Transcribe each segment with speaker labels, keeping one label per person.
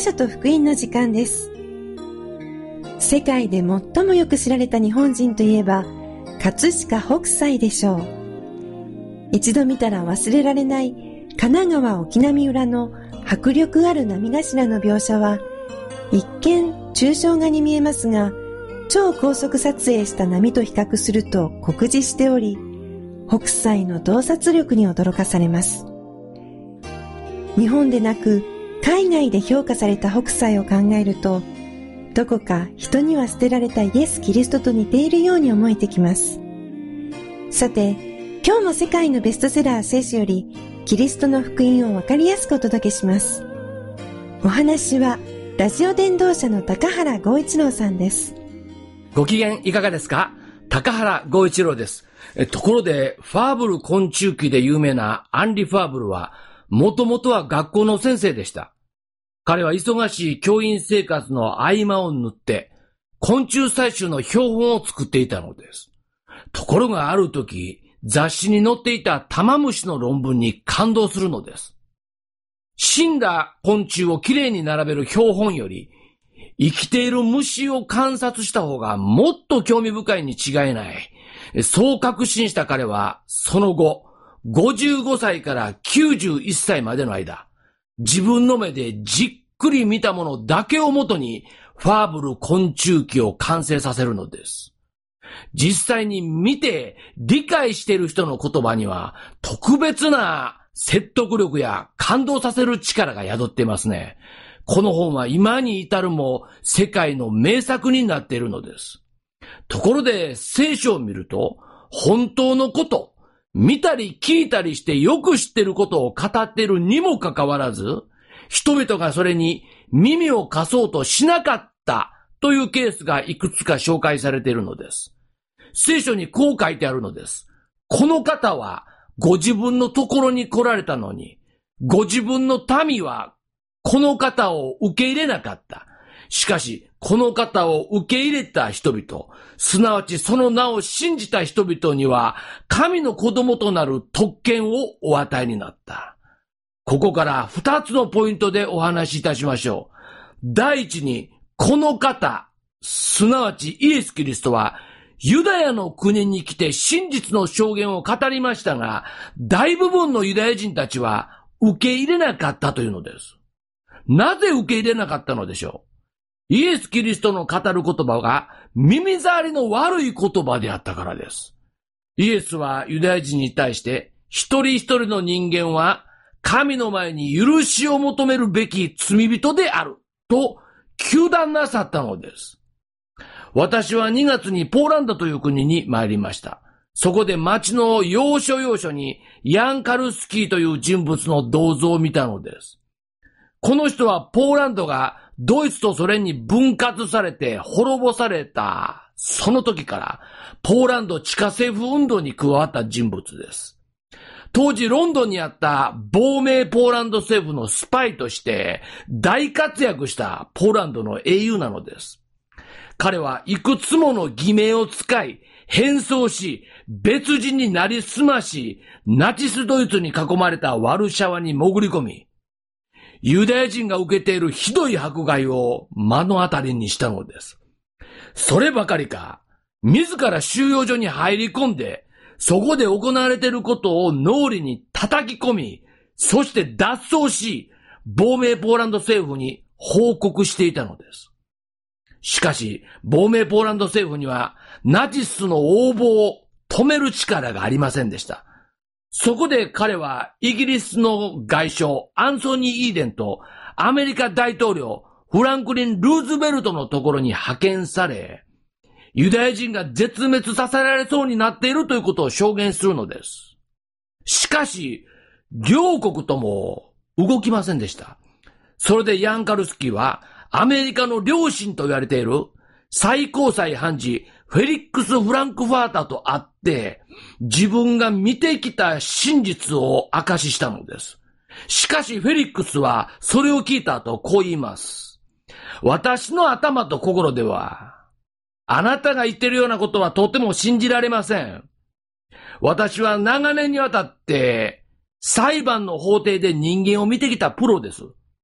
Speaker 1: 書と福音の時間です。世界で最もよく知られた日本人といえば葛飾北斎でしょう。一度見たら忘れられない神奈川沖浪裏の迫力ある波頭の描写は一見抽象画に見えますが、超高速撮影した波と比較すると酷似しており、北斎の洞察力に驚かされます。日本でなく海外で評価された北斎を考えると、どこか人には捨てられたイエス・キリストと似ているように思えてきます。さて、今日も世界のベストセラー聖書よりキリストの福音をわかりやすくお届けします。お話はラジオ伝道者の高原剛一郎さんです。
Speaker 2: ご機嫌いかがですか？高原剛一郎です。ところで、ファーブル昆虫記で有名なアンリ・ファーブルは、もともとは学校の先生でした。彼は忙しい教員生活の合間を縫って、昆虫採集の標本を作っていたのです。ところがある時、雑誌に載っていた玉虫の論文に感動するのです。死んだ昆虫をきれいに並べる標本より、生きている虫を観察した方がもっと興味深いに違いない。そう確信した彼は、その後、55歳から91歳までの間、自分の目でじっくり見たものだけをもとに、ファーブル昆虫記を完成させるのです。実際に見て理解している人の言葉には、特別な説得力や感動させる力が宿っていますね。この本は今に至るも世界の名作になっているのです。ところで聖書を見ると、本当のこと、見たり聞いたりしてよく知っていることを語っているにもかかわらず、人々がそれに耳を貸そうとしなかったというケースがいくつか紹介されているのです。聖書にこう書いてあるのです。この方はご自分のところに来られたのに、ご自分の民はこの方を受け入れなかった。しかし、この方を受け入れた人々、すなわちその名を信じた人々には、神の子供となる特権をお与えになった。ここから2つのポイントでお話しいたしましょう。第一に、この方、すなわちイエス・キリストは、ユダヤの国に来て真実の証言を語りましたが、大部分のユダヤ人たちは受け入れなかったというのです。なぜ受け入れなかったのでしょう？イエス・キリストの語る言葉が耳障りの悪い言葉であったからです。イエスはユダヤ人に対して一人一人の人間は神の前に許しを求めるべき罪人であると糾弾なさったのです。私は2月にポーランドという国に参りました。そこで町の要所要所にヤン・カルスキーという人物の銅像を見たのです。この人はポーランドがドイツとソ連に分割されて滅ぼされたその時からポーランド地下政府運動に加わった人物です。当時ロンドンにあった亡命ポーランド政府のスパイとして大活躍したポーランドの英雄なのです。彼はいくつもの偽名を使い変装し別人になりすましナチスドイツに囲まれたワルシャワに潜り込みユダヤ人が受けているひどい迫害を目の当たりにしたのです。そればかりか、自ら収容所に入り込んで、そこで行われていることを脳裏に叩き込み、そして脱走し、亡命ポーランド政府に報告していたのです。しかし、亡命ポーランド政府には、ナチスの横暴を止める力がありませんでした。そこで彼はイギリスの外相アンソニー・イーデンとアメリカ大統領フランクリン・ルーズベルトのところに派遣され、ユダヤ人が絶滅させられそうになっているということを証言するのです。しかし、両国とも動きませんでした。それでヤン・カルスキーはアメリカの良心と言われている最高裁判事フェリックス・フランクファーターと会って、自分が見てきた真実を明かししたのです。しかしフェリックスはそれを聞いた後こう言います。私の頭と心では、あなたが言っているようなことはとても信じられません。私は長年にわたって裁判の法廷で人間を見てきたプロです。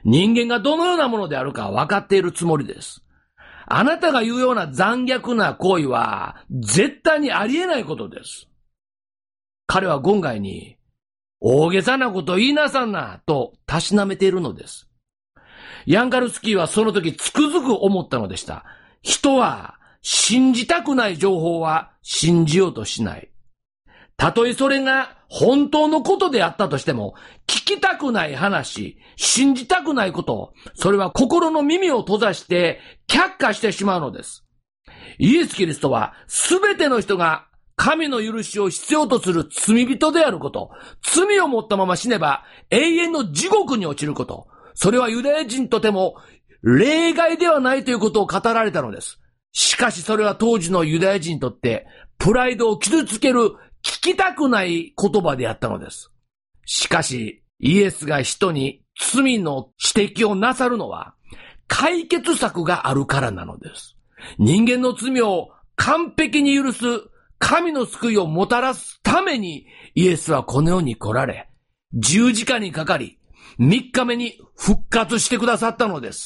Speaker 2: 人間がどのようなものであるか分かっているつもりです。あなたが言うような残虐な行為は絶対にありえないことです。彼は言外に大げさなこと言いなさんなとたしなめているのです。ヤンカルスキーはその時つくづく思ったのでした。人は信じたくない情報は信じようとしない。たとえそれが本当のことであったとしても、聞きたくない話、信じたくないこと、それは心の耳を閉ざして却下してしまうのです。イエス・キリストは全ての人が神の許しを必要とする罪人であること、罪を持ったまま死ねば永遠の地獄に落ちること、それはユダヤ人とても例外ではないということを語られたのです。しかしそれは当時のユダヤ人にとってプライドを傷つける聞きたくない言葉であったのです。しかしイエスが人に罪の指摘をなさるのは解決策があるからなのです。人間の罪を完璧に許す神の救いをもたらすためにイエスはこの世に来られ、十字架にかかり、3日目に復活してくださったのです。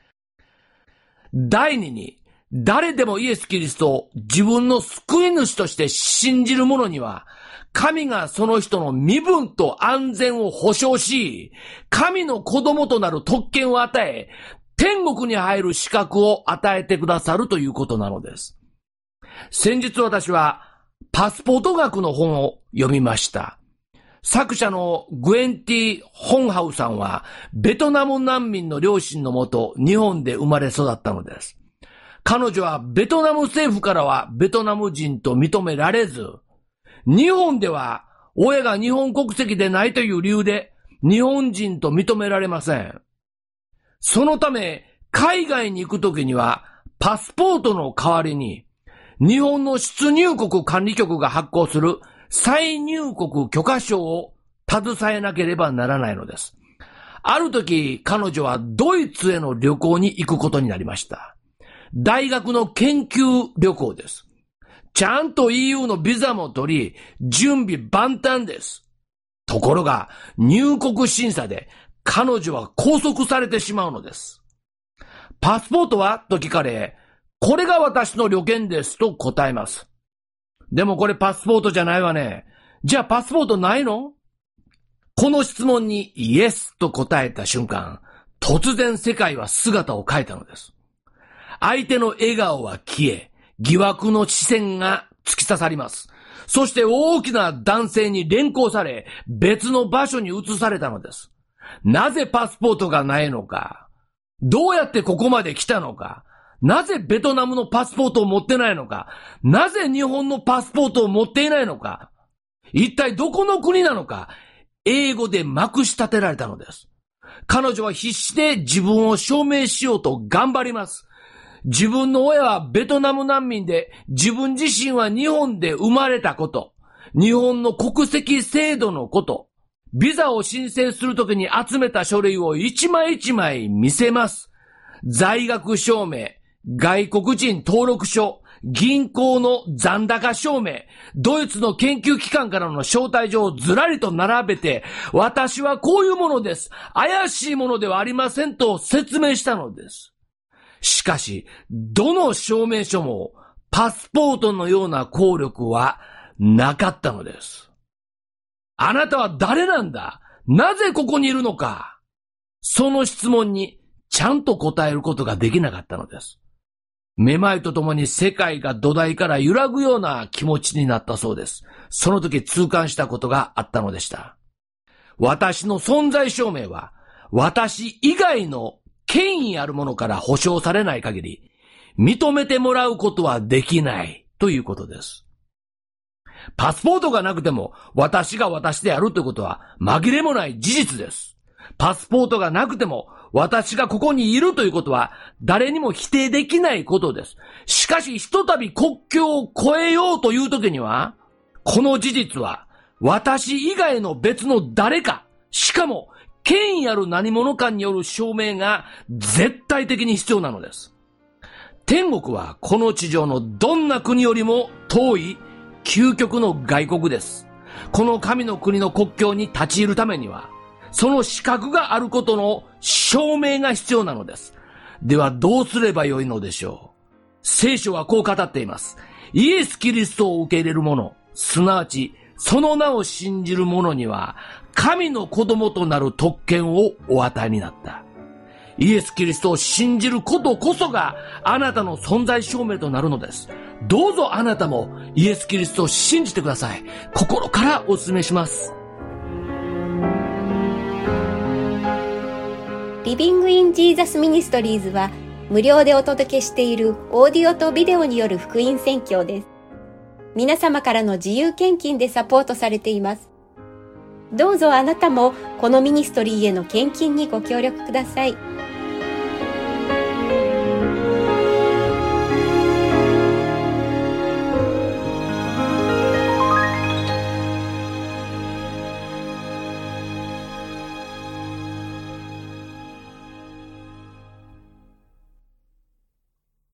Speaker 2: 第二に、誰でもイエス・キリストを自分の救い主として信じる者には、神がその人の身分と安全を保証し、神の子供となる特権を与え、天国に入る資格を与えてくださるということなのです。先日私はパスポート学の本を読みました。作者のグエンティ・ホンハウさんはベトナム難民の両親のもと日本で生まれ育ったのです。彼女はベトナム政府からはベトナム人と認められず、日本では親が日本国籍でないという理由で日本人と認められません。そのため海外に行くときにはパスポートの代わりに日本の出入国管理局が発行する再入国許可証を携えなければならないのです。ある時、彼女はドイツへの旅行に行くことになりました。大学の研究旅行です。ちゃんと EU のビザも取り、準備万端です。ところが、入国審査で彼女は拘束されてしまうのです。パスポートはと聞かれ、これが私の旅券ですと答えます。でもこれパスポートじゃないわね。じゃあパスポートないの？この質問にイエスと答えた瞬間、突然世界は姿を変えたのです。相手の笑顔は消え、疑惑の視線が突き刺さります。そして大きな男性に連行され、別の場所に移されたのです。なぜパスポートがないのか？どうやってここまで来たのか？なぜベトナムのパスポートを持ってないのか？なぜ日本のパスポートを持っていないのか？一体どこの国なのか？英語でまくし立てられたのです。彼女は必死で自分を証明しようと頑張ります。自分の親はベトナム難民で、自分自身は日本で生まれたこと、日本の国籍制度のこと、ビザを申請するときに集めた書類を一枚一枚見せます。在学証明、外国人登録書、銀行の残高証明、ドイツの研究機関からの招待状をずらりと並べて、私はこういうものです。怪しいものではありませんと説明したのです。しかし、どの証明書もパスポートのような効力はなかったのです。あなたは誰なんだ？なぜここにいるのか？その質問にちゃんと答えることができなかったのです。めまいとともに世界が土台から揺らぐような気持ちになったそうです。その時痛感したことがあったのでした。私の存在証明は、私以外の権威あるものから保証されない限り、認めてもらうことはできないということです。パスポートがなくても、私が私であるということは紛れもない事実です。パスポートがなくても、私がここにいるということは誰にも否定できないことです。しかしひとたび国境を越えようという時には、この事実は私以外の別の誰か、しかも権威ある何者かによる証明が絶対的に必要なのです。天国はこの地上のどんな国よりも遠い究極の外国です。この神の国の国境に立ち入るためには、 その資格があることの証明が必要なのです。ではどうすればよいのでしょう。聖書はこう語っています。イエス・キリストを受け入れる者、すなわちその名を信じる者には神の子供となる特権をお与えになった。イエス・キリストを信じることこそがあなたの存在証明となるのです。どうぞあなたもイエス・キリストを信じてください。心からお勧めします。
Speaker 3: リビングインジーザスミニストリーズは無料でお届けしているオーディオとビデオによる福音宣教です。皆様からの自由献金でサポートされています。どうぞあなたもこのミニストリーへの献金にご協力ください。